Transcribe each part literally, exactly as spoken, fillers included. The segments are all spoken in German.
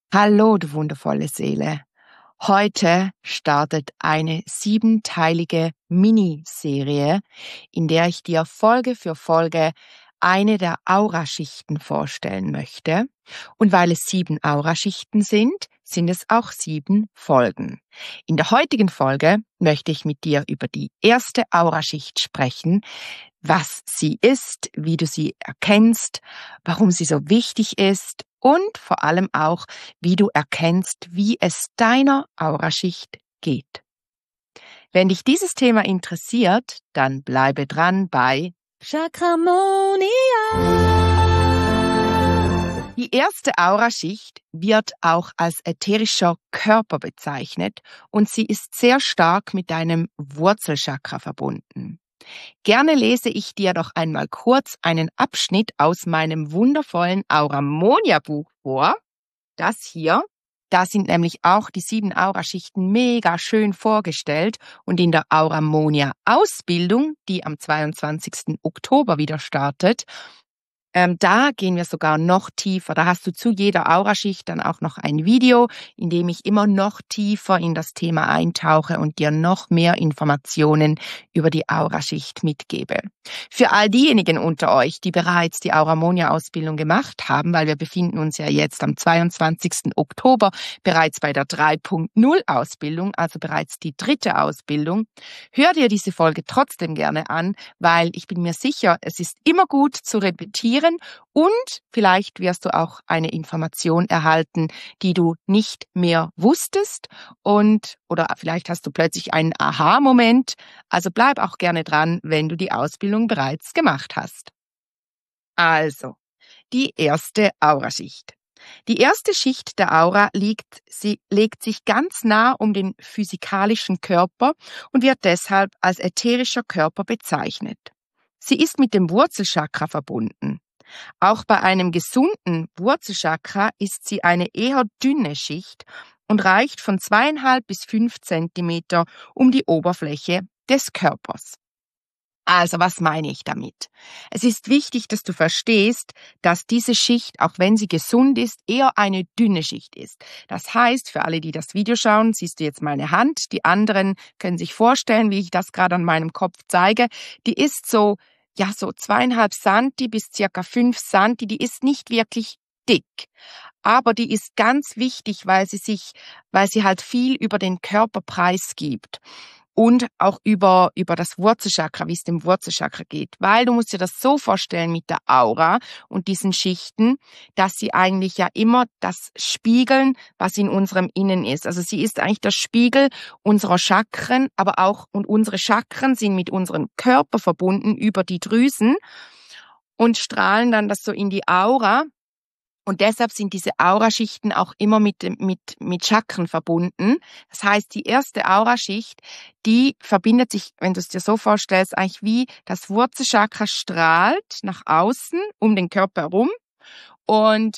Hallo, du wundervolle Seele. Heute startet eine siebenteilige Miniserie, in der ich dir Folge für Folge eine der Auraschichten vorstellen möchte. Und weil es sieben Auraschichten sind, sind es auch sieben Folgen. In der heutigen Folge möchte ich mit dir über die erste Auraschicht sprechen, was sie ist, wie du sie erkennst, warum sie so wichtig ist und vor allem auch, wie du erkennst, wie es deiner Auraschicht geht. Wenn dich dieses Thema interessiert, dann bleibe dran bei Chakramonia. Die erste Auraschicht wird auch als ätherischer Körper bezeichnet und sie ist sehr stark mit deinem Wurzelchakra verbunden. Gerne lese ich dir doch einmal kurz einen Abschnitt aus meinem wundervollen Auramonia-Buch vor. Das hier, da sind nämlich auch die sieben Auraschichten mega schön vorgestellt und in der Auramonia-Ausbildung, die am zweiundzwanzigsten Oktober wieder startet, Ähm, da gehen wir sogar noch tiefer. Da hast du zu jeder Auraschicht dann auch noch ein Video, in dem ich immer noch tiefer in das Thema eintauche und dir noch mehr Informationen über die Auraschicht mitgebe. Für all diejenigen unter euch, die bereits die Auramonia-Ausbildung gemacht haben, weil wir befinden uns ja jetzt am zweiundzwanzigsten Oktober bereits bei der drei Punkt null Ausbildung, also bereits die dritte Ausbildung, hör dir diese Folge trotzdem gerne an, weil ich bin mir sicher, es ist immer gut zu repetieren, und vielleicht wirst du auch eine Information erhalten, die du nicht mehr wusstest und oder vielleicht hast du plötzlich einen Aha-Moment. Also bleib auch gerne dran, wenn du die Ausbildung bereits gemacht hast. Also, die erste Auraschicht. Die erste Schicht der Aura liegt, sie legt sich ganz nah um den physikalischen Körper und wird deshalb als ätherischer Körper bezeichnet. Sie ist mit dem Wurzelchakra verbunden. Auch bei einem gesunden Wurzelchakra ist sie eine eher dünne Schicht und reicht von zweieinhalb bis fünf Zentimeter um die Oberfläche des Körpers. Also, was meine ich damit? Es ist wichtig, dass du verstehst, dass diese Schicht, auch wenn sie gesund ist, eher eine dünne Schicht ist. Das heißt, für alle, die das Video schauen, siehst du jetzt meine Hand. Die anderen können sich vorstellen, wie ich das gerade an meinem Kopf zeige. Die ist so ja, so zweieinhalb Santi bis circa fünf Santi, die ist nicht wirklich dick. Aber die ist ganz wichtig, weil sie sich, weil sie halt viel über den Körper preisgibt. Und auch über, über das Wurzelchakra, wie es dem Wurzelchakra geht. Weil du musst dir das so vorstellen mit der Aura und diesen Schichten, dass sie eigentlich ja immer das spiegeln, was in unserem Innen ist. Also sie ist eigentlich der Spiegel unserer Chakren, aber auch, und unsere Chakren sind mit unserem Körper verbunden über die Drüsen und strahlen dann das so in die Aura. Und deshalb sind diese Auraschichten auch immer mit, mit, mit Chakren verbunden. Das heißt, die erste Auraschicht, die verbindet sich, wenn du es dir so vorstellst, eigentlich wie das Wurzelchakra strahlt nach außen um den Körper herum. Und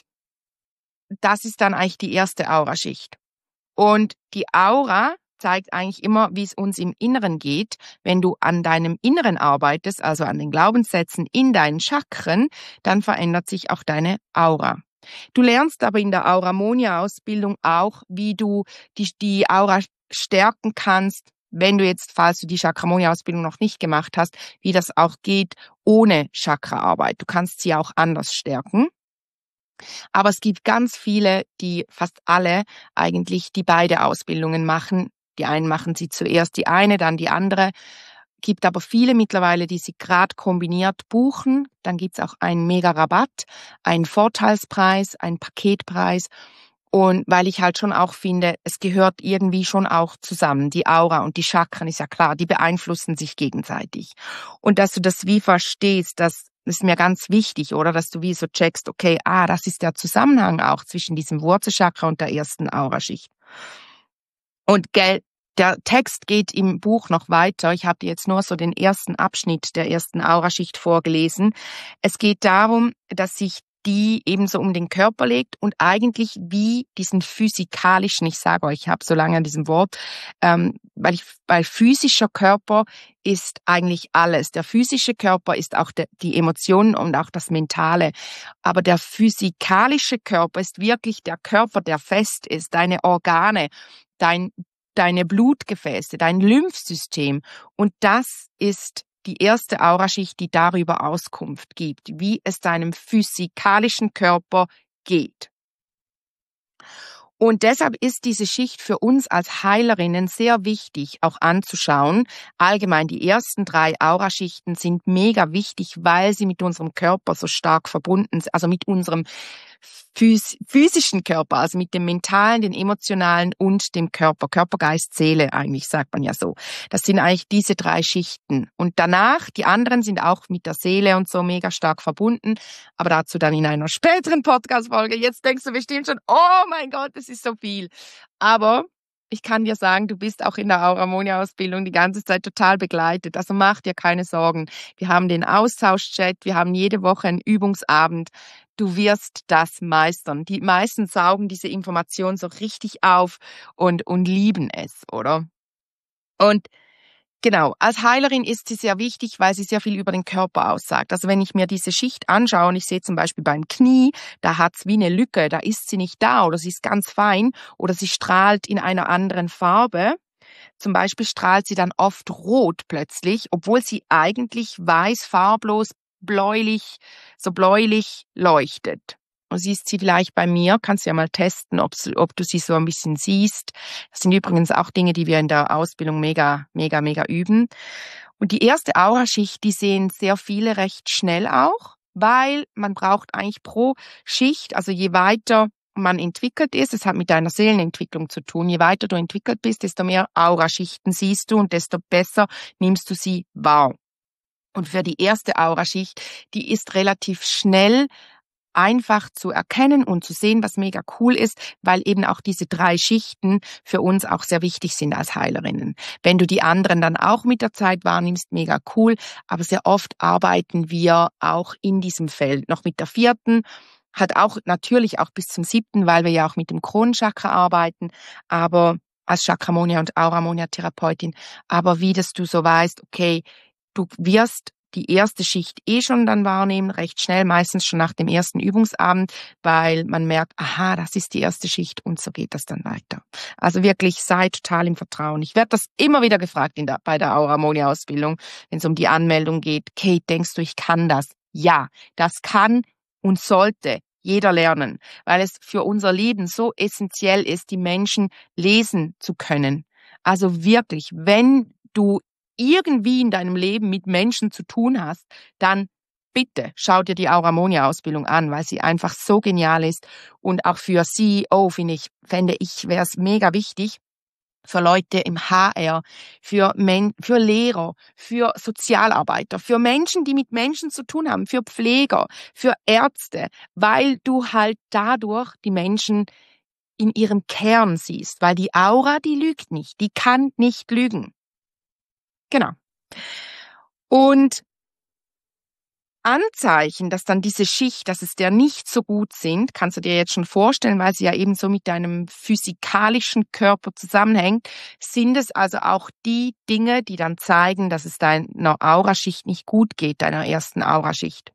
das ist dann eigentlich die erste Auraschicht. Und die Aura zeigt eigentlich immer, wie es uns im Inneren geht. Wenn du an deinem Inneren arbeitest, also an den Glaubenssätzen in deinen Chakren, dann verändert sich auch deine Aura. Du lernst aber in der Auramonia-Ausbildung auch, wie du die, die Aura stärken kannst, wenn du jetzt, falls du die Chakramonia-Ausbildung noch nicht gemacht hast, wie das auch geht ohne Chakraarbeit. Du kannst sie auch anders stärken. Aber es gibt ganz viele, die fast alle eigentlich die beide Ausbildungen machen. Die einen machen sie zuerst die eine, dann die andere. Gibt aber viele mittlerweile, die sie gerade kombiniert buchen. Dann gibt's auch einen Mega-Rabatt, einen Vorteilspreis, einen Paketpreis. Und weil ich halt schon auch finde, es gehört irgendwie schon auch zusammen. Die Aura und die Chakren, ist ja klar, die beeinflussen sich gegenseitig. Und dass du das wie verstehst, das ist mir ganz wichtig, oder? Dass du wie so checkst, okay, ah, das ist der Zusammenhang auch zwischen diesem Wurzelchakra und der ersten Auraschicht. Und gell, der Text geht im Buch noch weiter. Ich habe dir jetzt nur so den ersten Abschnitt der ersten Auraschicht vorgelesen. Es geht darum, dass sich die ebenso um den Körper liegt und eigentlich wie diesen physikalischen, ich sage euch, ich habe so lange an diesem Wort, ähm, weil, ich, weil physischer Körper ist eigentlich alles. Der physische Körper ist auch de, die Emotionen und auch das Mentale. Aber der physikalische Körper ist wirklich der Körper, der fest ist, deine Organe, dein, deine Blutgefäße, dein Lymphsystem. Und das ist die erste Auraschicht, die darüber Auskunft gibt, wie es deinem physikalischen Körper geht. Und deshalb ist diese Schicht für uns als Heilerinnen sehr wichtig, auch anzuschauen. Allgemein die ersten drei Auraschichten sind mega wichtig, weil sie mit unserem Körper so stark verbunden sind, also mit unserem phys- physischen Körper, also mit dem mentalen, den emotionalen und dem Körper. Körper, Geist, Seele eigentlich, sagt man ja so. Das sind eigentlich diese drei Schichten. Und danach, die anderen sind auch mit der Seele und so mega stark verbunden, aber dazu dann in einer späteren Podcast-Folge. Jetzt denkst du bestimmt schon, oh mein Gott, das ist so viel. Aber ich kann dir sagen, du bist auch in der Aura-Monia-Ausbildung die ganze Zeit total begleitet. Also mach dir keine Sorgen. Wir haben den Austauschchat, wir haben jede Woche einen Übungsabend. Du wirst das meistern. Die meisten saugen diese Information so richtig auf und, und lieben es, oder? Und genau, als Heilerin ist sie sehr wichtig, weil sie sehr viel über den Körper aussagt. Also wenn ich mir diese Schicht anschaue und ich sehe zum Beispiel beim Knie, da hat's wie eine Lücke, da ist sie nicht da oder sie ist ganz fein oder sie strahlt in einer anderen Farbe. Zum Beispiel strahlt sie dann oft rot plötzlich, obwohl sie eigentlich weiß, farblos, bläulich, so bläulich leuchtet. Du siehst sie vielleicht bei mir, kannst du ja mal testen, ob du sie so ein bisschen siehst. Das sind übrigens auch Dinge, die wir in der Ausbildung mega, mega, mega üben. Und die erste Auraschicht, die sehen sehr viele recht schnell auch, weil man braucht eigentlich pro Schicht, also je weiter man entwickelt ist, es hat mit deiner Seelenentwicklung zu tun, je weiter du entwickelt bist, desto mehr Auraschichten siehst du und desto besser nimmst du sie wahr. Und für die erste Auraschicht, die ist relativ schnell einfach zu erkennen und zu sehen, was mega cool ist, weil eben auch diese drei Schichten für uns auch sehr wichtig sind als Heilerinnen. Wenn du die anderen dann auch mit der Zeit wahrnimmst, mega cool, aber sehr oft arbeiten wir auch in diesem Feld. Noch mit der vierten, hat auch natürlich auch bis zum siebten, weil wir ja auch mit dem Kronenchakra arbeiten, aber als Chakramonia und Auramonia-Therapeutin, aber wie dass du so weißt, okay, du wirst die erste Schicht eh schon dann wahrnehmen, recht schnell, meistens schon nach dem ersten Übungsabend, weil man merkt, aha, das ist die erste Schicht und so geht das dann weiter. Also wirklich, sei total im Vertrauen. Ich werde das immer wieder gefragt in der, bei der Aura-Monia-Ausbildung, wenn es um die Anmeldung geht. Kate, denkst du, ich kann das? Ja, das kann und sollte jeder lernen, weil es für unser Leben so essentiell ist, die Menschen lesen zu können. Also wirklich, wenn du irgendwie in deinem Leben mit Menschen zu tun hast, dann bitte schau dir die Aura-Monia-Ausbildung an, weil sie einfach so genial ist und auch für C E O, finde ich, fände ich, wäre es mega wichtig, für Leute im H R, für, Men- für Lehrer, für Sozialarbeiter, für Menschen, die mit Menschen zu tun haben, für Pfleger, für Ärzte, weil du halt dadurch die Menschen in ihrem Kern siehst, weil die Aura, die lügt nicht, die kann nicht lügen. Genau. Und Anzeichen, dass dann diese Schicht, dass es der nicht so gut sind, kannst du dir jetzt schon vorstellen, weil sie ja eben so mit deinem physikalischen Körper zusammenhängt, sind es also auch die Dinge, die dann zeigen, dass es deiner Auraschicht nicht gut geht, deiner ersten Auraschicht.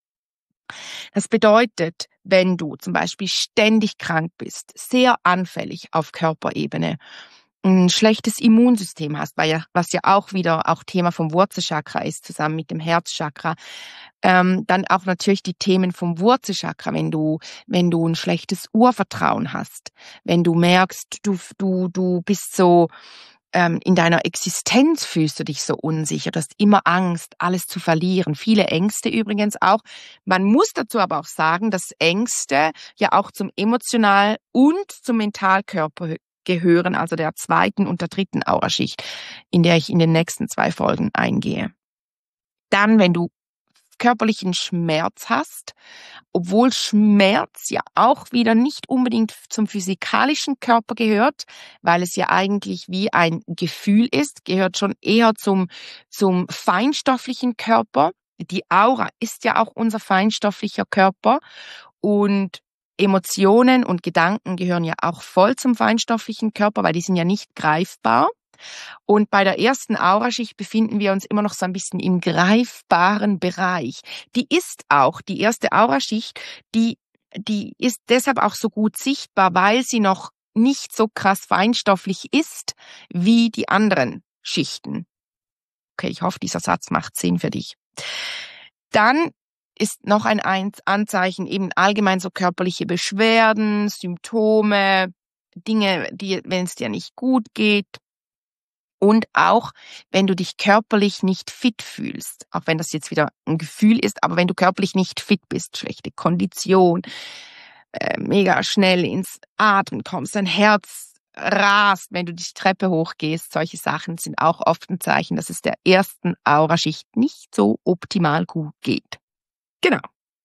Das bedeutet, wenn du zum Beispiel ständig krank bist, sehr anfällig auf Körperebene, ein schlechtes Immunsystem hast, weil ja, was ja auch wieder auch Thema vom Wurzelchakra ist, zusammen mit dem Herzchakra. Ähm, dann auch natürlich die Themen vom Wurzelchakra, wenn du, wenn du ein schlechtes Urvertrauen hast, wenn du merkst, du, du, du bist so, ähm, in deiner Existenz fühlst du dich so unsicher, du hast immer Angst, alles zu verlieren. Viele Ängste übrigens auch. Man muss dazu aber auch sagen, dass Ängste ja auch zum Emotional- und zum Mentalkörper gehören, also der zweiten und der dritten Auraschicht, in der ich in den nächsten zwei Folgen eingehe. Dann, wenn du körperlichen Schmerz hast, obwohl Schmerz ja auch wieder nicht unbedingt zum physikalischen Körper gehört, weil es ja eigentlich wie ein Gefühl ist, gehört schon eher zum, zum feinstofflichen Körper. die Aura ist ja auch unser feinstofflicher Körper und Emotionen und Gedanken gehören ja auch voll zum feinstofflichen Körper, weil die sind ja nicht greifbar. Und bei der ersten Auraschicht befinden wir uns immer noch so ein bisschen im greifbaren Bereich. Die ist auch, die erste Auraschicht, die, die ist deshalb auch so gut sichtbar, weil sie noch nicht so krass feinstofflich ist wie die anderen Schichten. Okay, ich hoffe, dieser Satz macht Sinn für dich. Dann ist noch ein Anzeichen eben allgemein so körperliche Beschwerden, Symptome, Dinge, die, wenn es dir nicht gut geht. Und auch, wenn du dich körperlich nicht fit fühlst, auch wenn das jetzt wieder ein Gefühl ist, aber wenn du körperlich nicht fit bist, schlechte Kondition, äh, mega schnell ins Atmen kommst, dein Herz rast, wenn du die Treppe hochgehst, solche Sachen sind auch oft ein Zeichen, dass es der ersten Auraschicht nicht so optimal gut geht. Genau.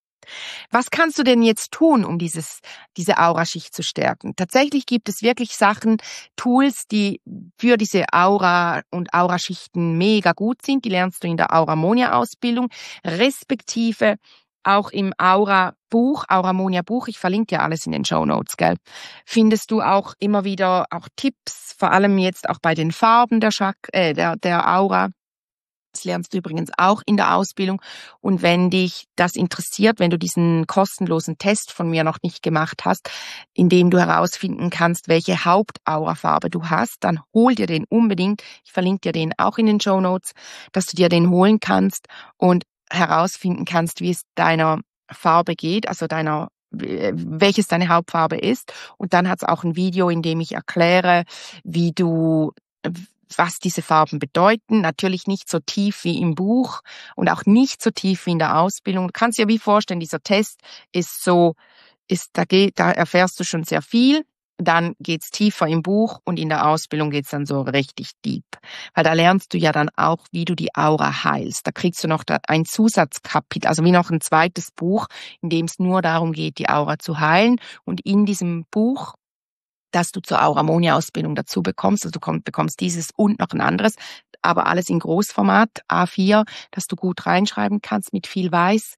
Was kannst du denn jetzt tun, um dieses, diese Auraschicht zu stärken? Tatsächlich gibt es wirklich Sachen, Tools, die für diese Aura und Auraschichten mega gut sind. Die lernst du in der Auramonia-Ausbildung, respektive auch im Aura-Buch, Auramonia-Buch, ich verlinke dir alles in den Shownotes, gell? Findest du auch immer wieder auch Tipps, vor allem jetzt auch bei den Farben der, Chak äh, der, der Aura. Das lernst du übrigens auch in der Ausbildung. Und wenn dich das interessiert, wenn du diesen kostenlosen Test von mir noch nicht gemacht hast, in dem du herausfinden kannst, welche Hauptaurafarbe du hast, dann hol dir den unbedingt. Ich verlinke dir den auch in den Shownotes, dass du dir den holen kannst und herausfinden kannst, wie es deiner Farbe geht, also deiner welches deine Hauptfarbe ist. Und dann hat es auch ein Video, in dem ich erkläre, wie du was diese Farben bedeuten. Natürlich nicht so tief wie im Buch und auch nicht so tief wie in der Ausbildung. Du kannst dir wie vorstellen, dieser Test ist so, ist, da geht, da erfährst du schon sehr viel. Dann geht's tiefer im Buch und in der Ausbildung geht's dann so richtig deep. Weil da lernst du ja dann auch, wie du die Aura heilst. Da kriegst du noch ein Zusatzkapitel, also wie noch ein zweites Buch, in dem es nur darum geht, die Aura zu heilen. Und in diesem Buch, dass du zur Auramonia-Ausbildung dazu bekommst. Also du bekommst dieses und noch ein anderes, aber alles in Großformat, A vier, dass du gut reinschreiben kannst mit viel Weiß.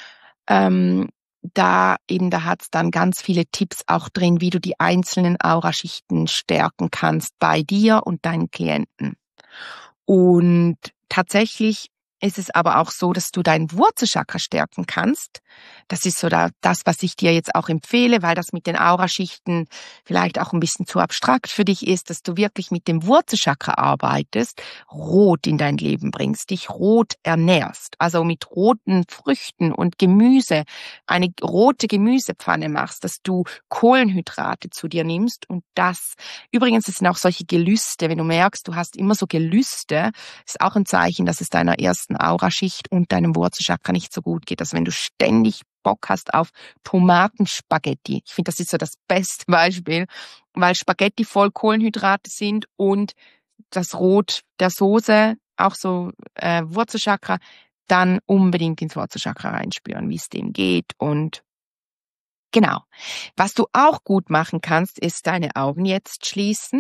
Ähm, da eben, da hat's dann ganz viele Tipps auch drin, wie du die einzelnen Auraschichten stärken kannst bei dir und deinen Klienten. Und tatsächlich ist es aber auch so, dass du dein Wurzelchakra stärken kannst. Das ist so da, das, was ich dir jetzt auch empfehle, weil das mit den Auraschichten vielleicht auch ein bisschen zu abstrakt für dich ist, dass du wirklich mit dem Wurzelchakra arbeitest, rot in dein Leben bringst, dich rot ernährst, also mit roten Früchten und Gemüse, eine rote Gemüsepfanne machst, dass du Kohlenhydrate zu dir nimmst und das, übrigens, es sind auch solche Gelüste, wenn du merkst, du hast immer so Gelüste, ist auch ein Zeichen, dass es deiner ersten Auraschicht und deinem Wurzelchakra nicht so gut geht. Also wenn du ständig Bock hast auf Tomatenspaghetti. Ich finde, das ist so das beste Beispiel, weil Spaghetti voll Kohlenhydrate sind und das Rot der Soße, auch so äh, Wurzelchakra, dann unbedingt ins Wurzelchakra reinspüren, wie es dem geht. Und genau. Was du auch gut machen kannst, ist deine Augen jetzt schließen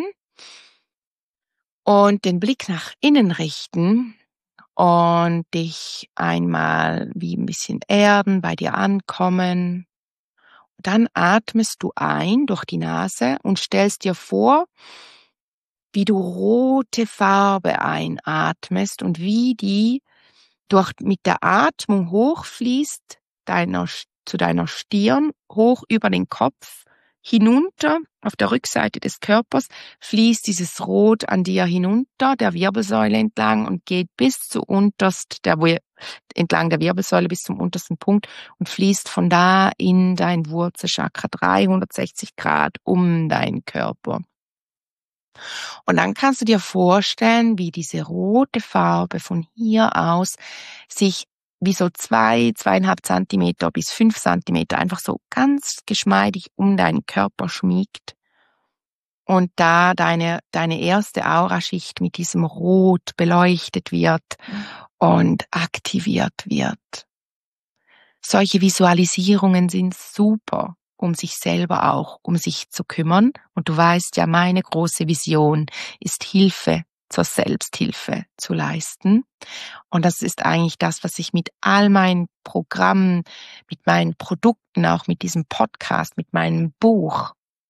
und den Blick nach innen richten und dich einmal wie ein bisschen erden, bei dir ankommen. Dann atmest du ein durch die Nase und stellst dir vor, wie du rote Farbe einatmest und wie die durch, mit der Atmung hochfließt deiner, zu deiner Stirn, hoch über den Kopf, hinunter, auf der Rückseite des Körpers, fließt dieses Rot an dir hinunter, der Wirbelsäule entlang und geht bis zu unterst, der, entlang der Wirbelsäule bis zum untersten Punkt und fließt von da in dein Wurzelchakra dreihundertsechzig Grad um deinen Körper. Und dann kannst du dir vorstellen, wie diese rote Farbe von hier aus sich wie so zwei, zweieinhalb Zentimeter bis fünf Zentimeter einfach so ganz geschmeidig um deinen Körper schmiegt und da deine, deine erste Auraschicht mit diesem Rot beleuchtet wird und aktiviert wird. Solche Visualisierungen sind super, um sich selber auch um sich zu kümmern. Und du weißt ja, meine große Vision ist Hilfe zur Selbsthilfe zu leisten. Und das ist eigentlich das, was ich mit all meinen Programmen, mit meinen Produkten, auch mit diesem Podcast, mit meinem Buch,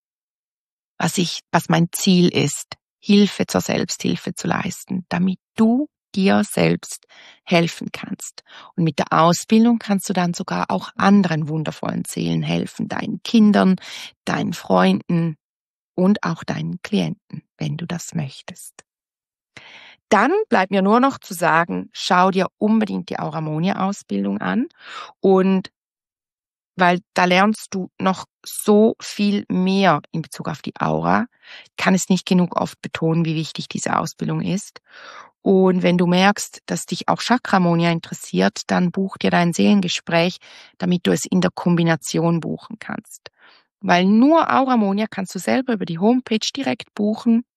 was ich, was mein Ziel ist, Hilfe zur Selbsthilfe zu leisten, damit du dir selbst helfen kannst. Und mit der Ausbildung kannst du dann sogar auch anderen wundervollen Seelen helfen, deinen Kindern, deinen Freunden und auch deinen Klienten, wenn du das möchtest. Dann bleibt mir nur noch zu sagen, schau dir unbedingt die Auramonia-Ausbildung an, und weil da lernst du noch so viel mehr in Bezug auf die Aura. Ich kann es nicht genug oft betonen, wie wichtig diese Ausbildung ist. Und wenn du merkst, dass dich auch Chakramonia interessiert, dann buch dir dein Seelengespräch, damit du es in der Kombination buchen kannst. Weil nur Auramonia kannst du selber über die Homepage direkt buchen.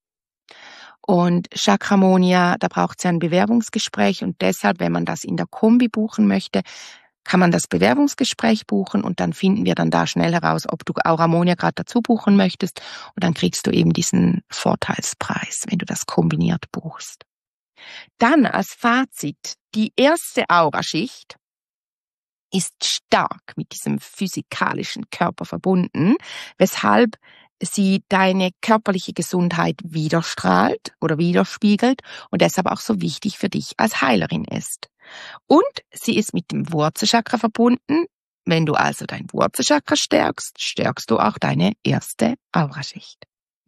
Und Chakramonia, da braucht es ja ein Bewerbungsgespräch, und deshalb, wenn man das in der Kombi buchen möchte, kann man das Bewerbungsgespräch buchen, und dann finden wir dann da schnell heraus, ob du Auramonia gerade dazu buchen möchtest, und dann kriegst du eben diesen Vorteilspreis, wenn du das kombiniert buchst. Dann als Fazit, die erste Auraschicht ist stark mit diesem physikalischen Körper verbunden, weshalb sie deine körperliche Gesundheit widerstrahlt oder widerspiegelt und deshalb auch so wichtig für dich als Heilerin ist. Und sie ist mit dem Wurzelchakra verbunden. Wenn du also dein Wurzelchakra stärkst, stärkst du auch deine erste Auraschicht.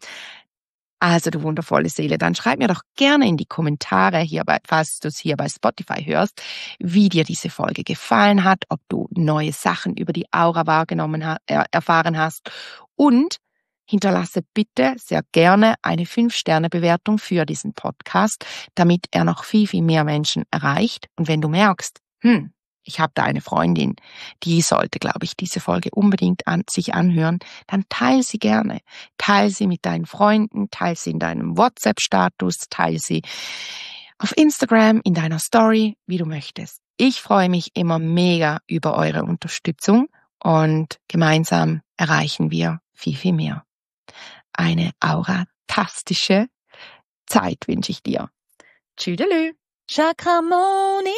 Also du wundervolle Seele, dann schreib mir doch gerne in die Kommentare, hier bei, falls du es hier bei Spotify hörst, wie dir diese Folge gefallen hat, ob du neue Sachen über die Aura wahrgenommen ha- er, erfahren hast, und hinterlasse bitte sehr gerne eine fünf Sterne Bewertung für diesen Podcast, damit er noch viel, viel mehr Menschen erreicht. Und wenn du merkst, hm, ich habe da eine Freundin, die sollte, glaube ich, diese Folge unbedingt an sich anhören, dann teile sie gerne. Teile sie mit deinen Freunden, teile sie in deinem WhatsApp-Status, teile sie auf Instagram, in deiner Story, wie du möchtest. Ich freue mich immer mega über eure Unterstützung, und gemeinsam erreichen wir viel, viel mehr. Eine auratastische Zeit wünsche ich dir. Tschüdelü. Chakramonia.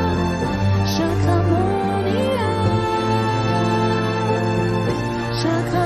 Chakramonia. Chakramonia.